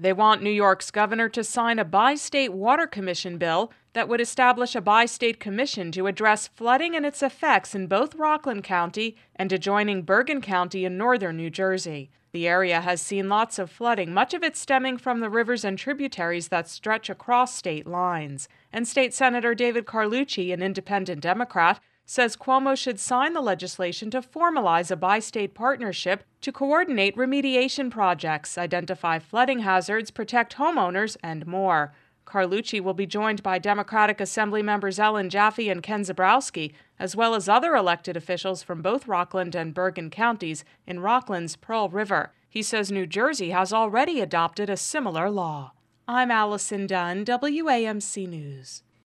They want New York's governor to sign a bi-state water commission bill that would establish a bi-state commission to address flooding and its effects in both Rockland County and adjoining Bergen County in northern New Jersey. The area has seen lots of flooding, much of it stemming from the rivers and tributaries that stretch across state lines. And State Senator David Carlucci, an independent Democrat, says Cuomo should sign the legislation to formalize a bi-state partnership to coordinate remediation projects, identify flooding hazards, protect homeowners, and more. Carlucci will be joined by Democratic Assembly members Ellen Jaffe and Ken Zabrowski, as well as other elected officials from both Rockland and Bergen counties in Rockland's Pearl River. He says New Jersey has already adopted a similar law. I'm Allison Dunn, WAMC News.